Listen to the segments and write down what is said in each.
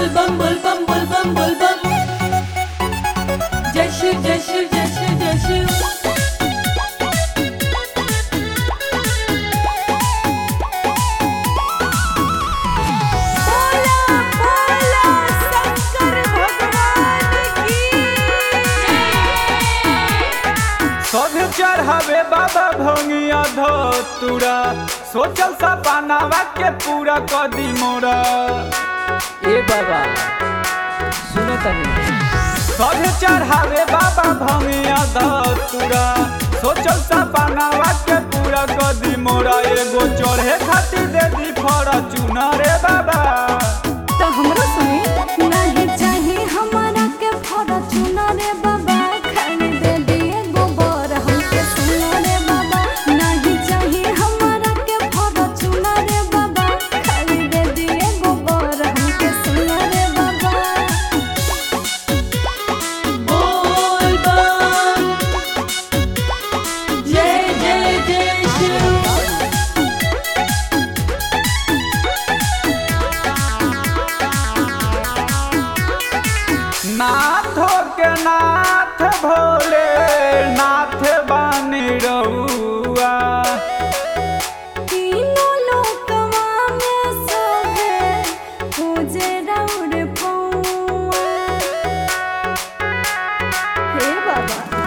bum bul bum. Jashu jashu jashu jashu. Bola bola Shankar भगवान की सब चढ़ावे बाबा भंगिया धतुरा सोचल सपनावा के पूरा कदी मोरा। ए बाबा सुनो तनी सब चढ़ावे बाबा भंगिया धतुरा सोचल सपनावा के पूरा कदी मोरा। एगो चढ़े खातिर दे दी फॉर्च्यूनर रे बाबा। तो हमरा सुनी नहीं चाहिए हमारा के फॉर्च्यूनर रे बाबा। खाली दे दिए गोबर हमके सुनो रे बाबा। नहीं चाहिए हमारा के फॉर्च्यूनर रे बाबा। खाली दे दिए गोबर हमके सुनो रे बाबा। बोल बम जय जय जय शिव। नाथ के नाथ भोले नाथ बानी रहुआ। तीनों लोकवा में सोहे पूजे राउर पौआ। हे बाबा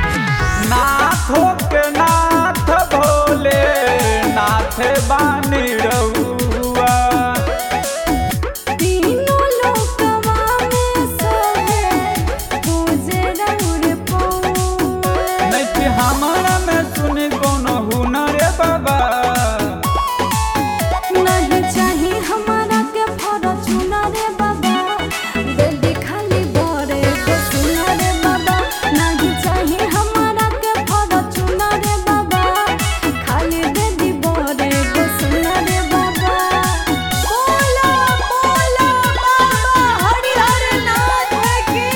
नाथ के नाथ भोले नाथ बानी रहुआ। तीनों लोकवा में सोहे पूजे राउर पौआ। नहीं कि हमारा में सुनी कोनो हुनर रे बाबा। नहीं चाहिए हमारा के फॉर्च्यूनर रे बाबा। दे दी खाली बोरे को सुना रे बाबा। नहीं चाहिए हमारा के फॉर्च्यूनर रे बाबा। खाली दे दी बोरे को सुना रे बाबा। बोला बोला बाबा हरिहर नाथ की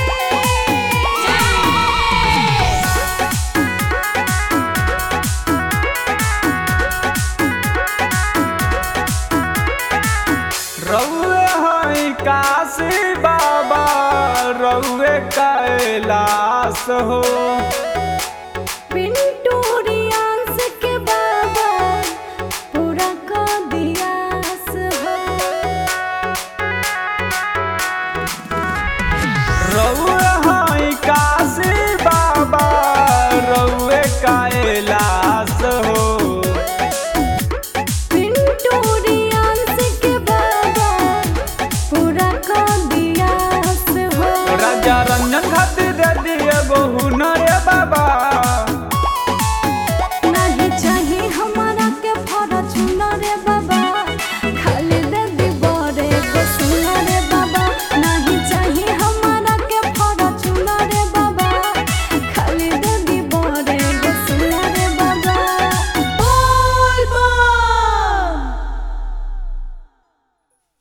रहुए हई काशी बाबा रहुए कैलाश हो।